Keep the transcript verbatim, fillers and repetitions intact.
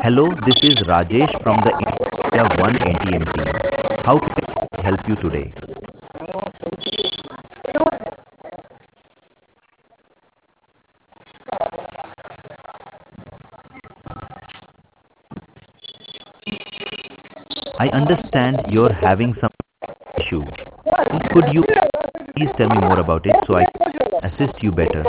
Hello, this is Rajesh from the India One N T M team. How can I help you today? I understand you're having some issue. Could you please tell me more about it so I can assist you better?